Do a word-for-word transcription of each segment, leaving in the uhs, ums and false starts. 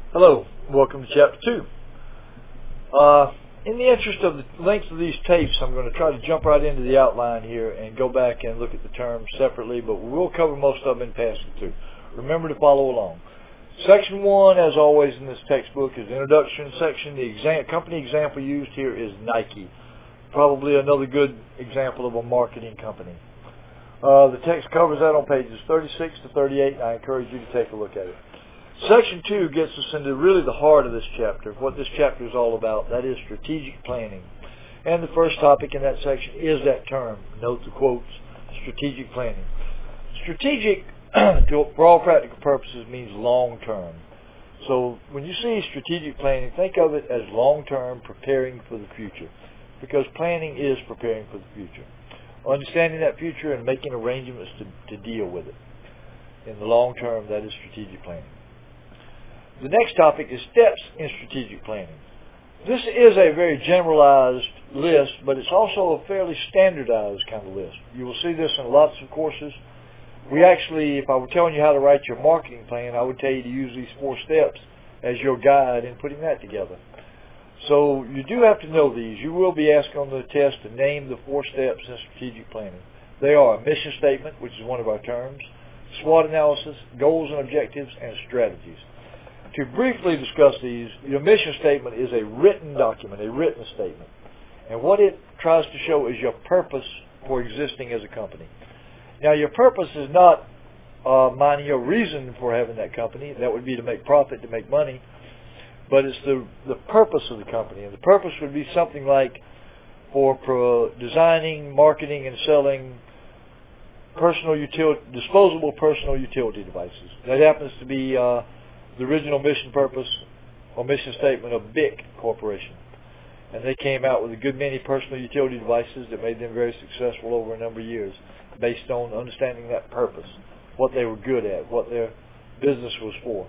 Hello, welcome to Chapter two. Uh, in the interest of the length of these tapes, I'm going to try to jump right into the outline here and go back and look at the terms separately, but we will cover most of them in passing through. Remember to follow along. Section one, as always in this textbook, is the introduction section. The exam- company example used here is Nike. Probably another good example of a marketing company. Uh, the text covers that on pages thirty-six to thirty-eight, and I encourage you to take a look at it. Section two gets us into really the heart of this chapter, what this chapter is all about. That is strategic planning. And the first topic in that section is that term. Note the quotes, strategic planning. Strategic, for all practical purposes, means long-term. So when you see strategic planning, think of it as long-term, preparing for the future. Because planning is preparing for the future. Understanding that future and making arrangements to, to deal with it. In the long term, that is strategic planning. The next topic is steps in strategic planning. This is a very generalized list, but it's also a fairly standardized kind of list. You will see this in lots of courses. We actually, if I were telling you how to write your marketing plan, I would tell you to use these four steps as your guide in putting that together. So you do have to know these. You will be asked on the test to name the four steps in strategic planning. They are a mission statement, which is one of our terms, SWOT analysis, goals and objectives, and strategies. To briefly discuss these, your mission statement is a written document, a written statement. And what it tries to show is your purpose for existing as a company. Now, your purpose is not uh, minding your reason for having that company. That would be to make profit, to make money. But it's the, the purpose of the company. And the purpose would be something like for pro designing, marketing, and selling personal utility, disposable personal utility devices. That happens to be uh, the original mission purpose or mission statement of B I C Corporation. And they came out with a good many personal utility devices that made them very successful over a number of years based on understanding that purpose, what they were good at, what their business was for.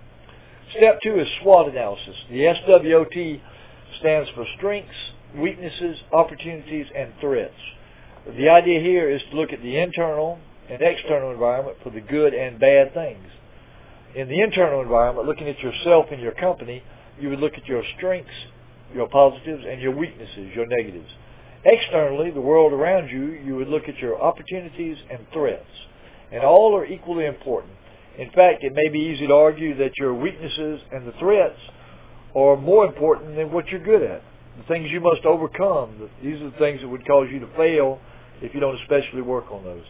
Step two is SWOT analysis. The S W O T stands for strengths, weaknesses, opportunities, and threats. The idea here is to look at the internal and external environment for the good and bad things. In the internal environment, looking at yourself and your company, you would look at your strengths, your positives, and your weaknesses, your negatives. Externally, the world around you, you would look at your opportunities and threats. And all are equally important. In fact, it may be easy to argue that your weaknesses and the threats are more important than what you're good at. The things you must overcome, these are the things that would cause you to fail if you don't especially work on those.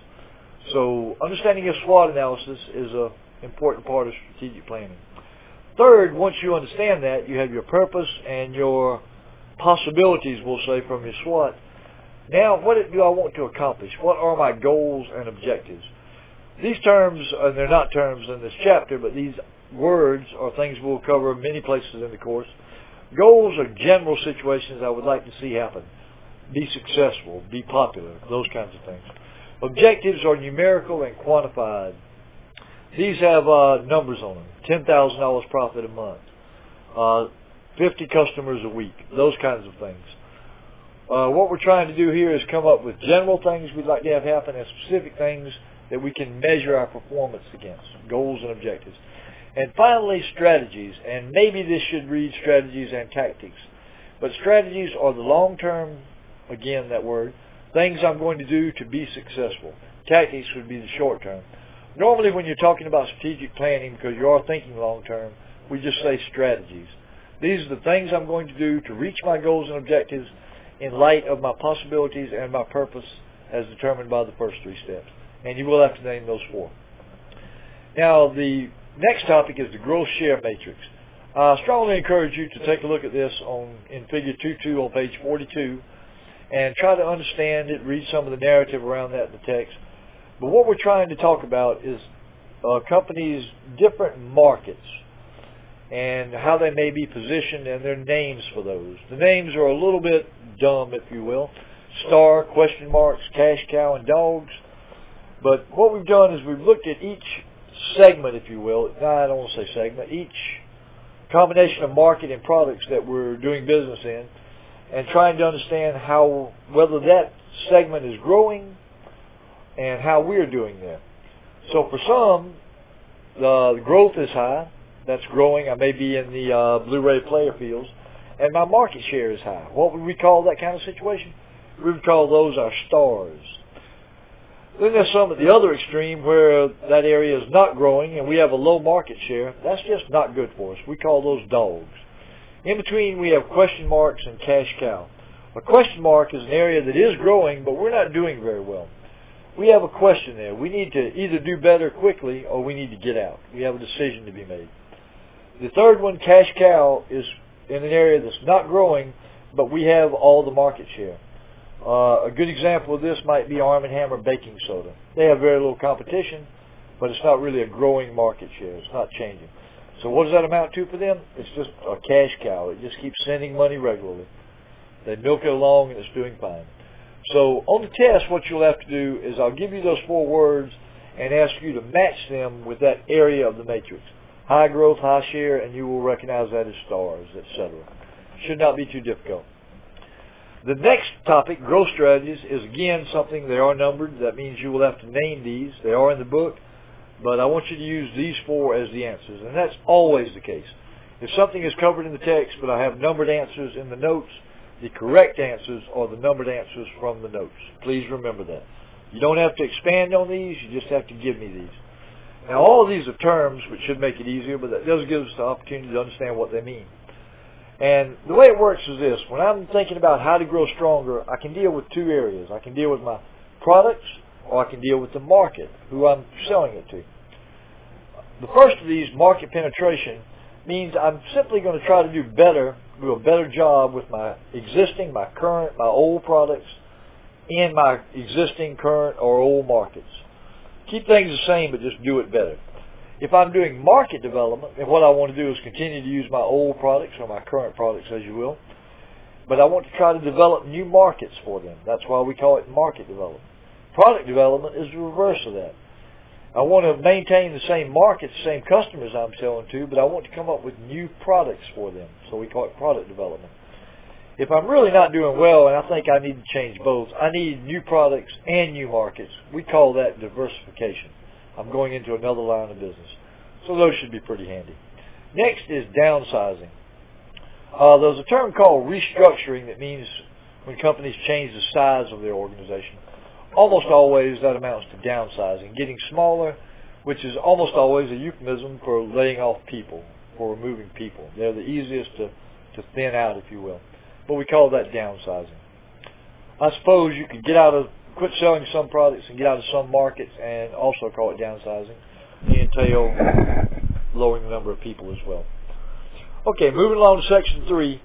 So understanding your SWOT analysis is a important part of strategic planning. Third, once you understand that, you have your purpose and your possibilities, we'll say, from your SWOT. Now, what do I want to accomplish? What are my goals and objectives? These terms, and they're not terms in this chapter, but these words are things we'll cover many places in the course. Goals are general situations I would like to see happen. Be successful, be popular, those kinds of things. Objectives are numerical and quantified. These have uh, numbers on them. ten thousand dollars profit a month. Uh, fifty customers a week. Those kinds of things. Uh, what we're trying to do here is come up with general things we'd like to have happen and specific things that we can measure our performance against. Goals and objectives. And finally, strategies. And maybe this should read strategies and tactics. But strategies are the long-term, again that word, things I'm going to do to be successful. Tactics would be the short-term. Normally when you're talking about strategic planning, because you are thinking long-term, we just say strategies. These are the things I'm going to do to reach my goals and objectives in light of my possibilities and my purpose as determined by the first three steps. And you will have to name those four. Now, the next topic is the growth share matrix. I strongly encourage you to take a look at this on in Figure two point two on page forty-two and try to understand it, read some of the narrative around that in the text. But what we're trying to talk about is uh, companies' different markets and how they may be positioned and their names for those. The names are a little bit dumb, if you will. Star, question marks, cash cow, and dogs. But what we've done is we've looked at each segment, if you will. No, I don't want to say segment. Each combination of market and products that we're doing business in and trying to understand how, whether that segment is growing and how we're doing that. So for some, the growth is high. that's growing. I may be in the uh, Blu-ray player fields, and my market share is high. What would we call that kind of situation? We would call those our stars. Then there's some at the other extreme where that area is not growing and we have a low market share. That's just not good for us. We call those dogs. In between, we have question marks and cash cow. A question mark is an area that is growing, but we're not doing very well. We have a question there. We need to either do better quickly or we need to get out. We have a decision to be made. The third one, cash cow, is in an area that's not growing, but we have all the market share. Uh, a good example of this might be Arm and Hammer baking soda. They have very little competition, but it's not really a growing market share. It's not changing. So what does that amount to for them? It's just a cash cow. It just keeps sending money regularly. They milk it along and it's doing fine. So on the test, what you'll have to do is I'll give you those four words and ask you to match them with that area of the matrix. High growth, high share, and you will recognize that as stars, et cetera. Should not be too difficult. The next topic, growth strategies, is again something, they are numbered. That means you will have to name these. They are in the book, but I want you to use these four as the answers, and that's always the case. If something is covered in the text, but I have numbered answers in the notes, the correct answers are the numbered answers from the notes. Please remember that. You don't have to expand on these, you just have to give me these. Now all of these are terms, which should make it easier, but that does give us the opportunity to understand what they mean. And the way it works is this. When I'm thinking about how to grow stronger, I can deal with two areas. I can deal with my products, or I can deal with the market, who I'm selling it to. The first of these, market penetration, means I'm simply going to try to do better, do a better job with my existing, my current, my old products in my existing, current, or old markets. Keep things the same, but just do it better. If I'm doing market development, then what I want to do is continue to use my old products or my current products, as you will. But I want to try to develop new markets for them. That's why we call it market development. Product development is the reverse of that. I want to maintain the same markets, the same customers I'm selling to, but I want to come up with new products for them. So we call it product development. If I'm really not doing well, and I think I need to change both, I need new products and new markets. We call that diversification. I'm going into another line of business. So those should be pretty handy. Next is downsizing. Uh, there's a term called restructuring that means when companies change the size of their organization. Almost always that amounts to downsizing, getting smaller, which is almost always a euphemism for laying off people, for removing people. They're the easiest to, to thin out, if you will. But we call that downsizing. I suppose you could get out of quit selling some products and get out of some markets and also call it downsizing. The entail lowering the number of people as well. Okay, moving along to section three.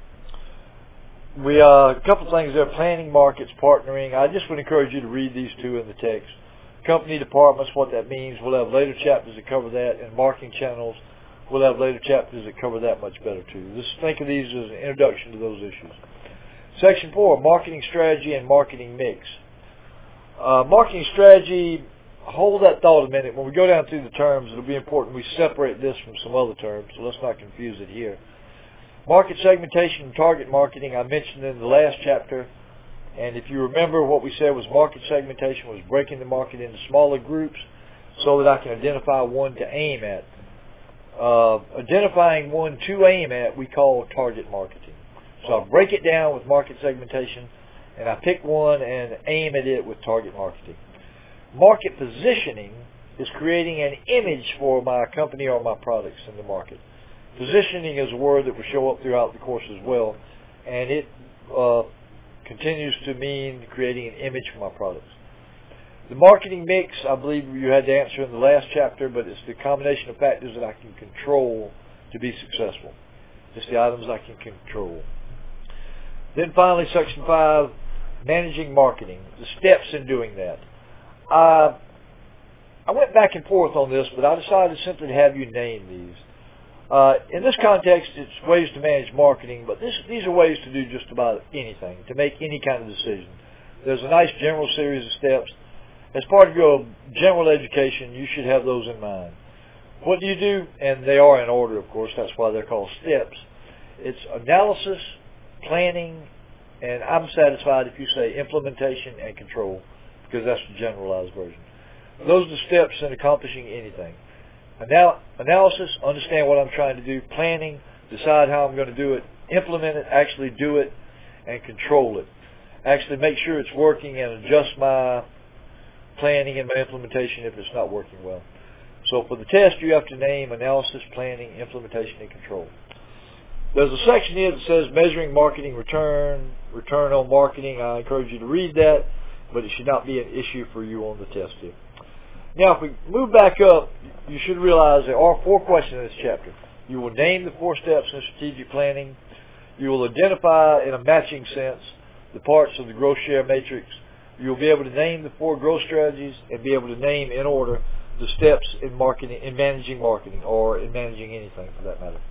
We uh, a couple of things there: planning, markets, partnering. I just would encourage you to read these two in the text. Company departments, what that means. We'll have later chapters that cover that, and marketing channels. We'll have later chapters that cover that much better too. Just think of these as an introduction to those issues. Section four: marketing strategy and marketing mix. Uh, marketing strategy, hold that thought a minute. When we go down through the terms, it'll be important we separate this from some other terms, so let's not confuse it here. Market segmentation and target marketing I mentioned in the last chapter, and if you remember, what we said was market segmentation was breaking the market into smaller groups so that I can identify one to aim at. Uh, identifying one to aim at we call target marketing. So I'll break it down with market segmentation, and I pick one and aim at it with target marketing. Market positioning is creating an image for my company or my products in the market. Positioning is a word that will show up throughout the course as well, and it uh, continues to mean creating an image for my products. The marketing mix, I believe you had to answer in the last chapter, but it's the combination of factors that I can control to be successful. It's the items I can control. Then finally, section five, managing marketing, the steps in doing that. Uh, I went back and forth on this, but I decided simply to have you name these. Uh, in this context, it's ways to manage marketing, but this, these are ways to do just about anything, to make any kind of decision. There's a nice general series of steps. As part of your general education, you should have those in mind. What do you do? And they are in order, of course. That's why they're called steps. It's analysis, planning, and I'm satisfied if you say implementation and control, because that's the generalized version. Those are the steps in accomplishing anything. Anal- analysis, understand what I'm trying to do. Planning, decide how I'm going to do it. Implement it, actually do it, and control it. Actually make sure it's working and adjust my planning and my implementation if it's not working well. So for the test, you have to name analysis, planning, implementation, and control. There's a section here that says measuring marketing return, return on marketing. I encourage you to read that, but it should not be an issue for you on the test here. Now, if we move back up, you should realize there are four questions in this chapter. You will name the four steps in strategic planning. You will identify in a matching sense the parts of the growth share matrix. You will be able to name the four growth strategies and be able to name in order the steps in marketing, in managing marketing, or in managing anything for that matter.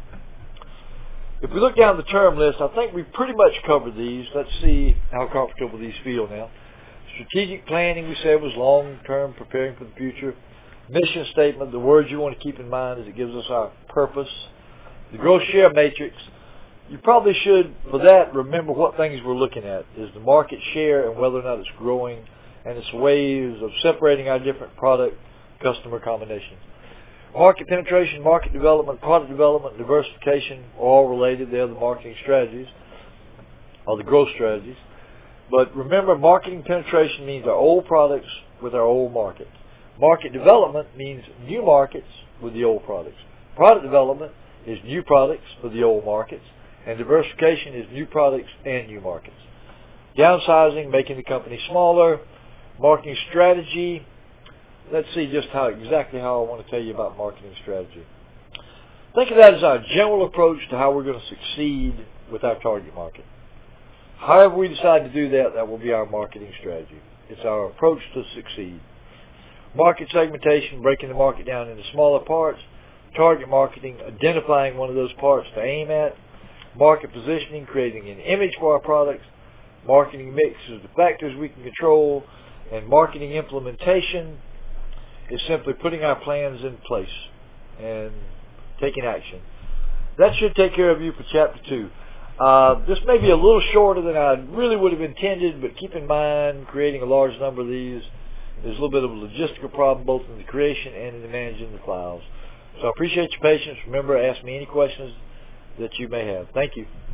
If we look down the term list, I think we've pretty much covered these. Let's see how comfortable these feel now. Strategic planning, we said, was long-term, preparing for the future. Mission statement, the words you want to keep in mind is it gives us our purpose. The growth share matrix, you probably should, for that, remember what things we're looking at. Is the market share and whether or not it's growing, and its ways of separating our different product customer combinations. Market penetration, market development, product development, diversification are all related. They're the marketing strategies, or the growth strategies. But remember, marketing penetration means our old products with our old markets. Market development means new markets with the old products. Product development is new products for the old markets. And diversification is new products and new markets. Downsizing, making the company smaller. Marketing strategy. Let's see just how exactly how I want to tell you about marketing strategy. Think of that as our general approach to how we're going to succeed with our target market. However we decide to do that, that will be our marketing strategy. It's our approach to succeed. Market segmentation, breaking the market down into smaller parts. Target marketing, identifying one of those parts to aim at. Market positioning, creating an image for our products. Marketing mix is the factors we can control. And marketing implementation is simply putting our plans in place and taking action. That should take care of you for chapter two. Uh, this may be a little shorter than I really would have intended, but keep in mind creating a large number of these is a little bit of a logistical problem both in the creation and in the managing the files. So I appreciate your patience. Remember, ask me any questions that you may have. Thank you.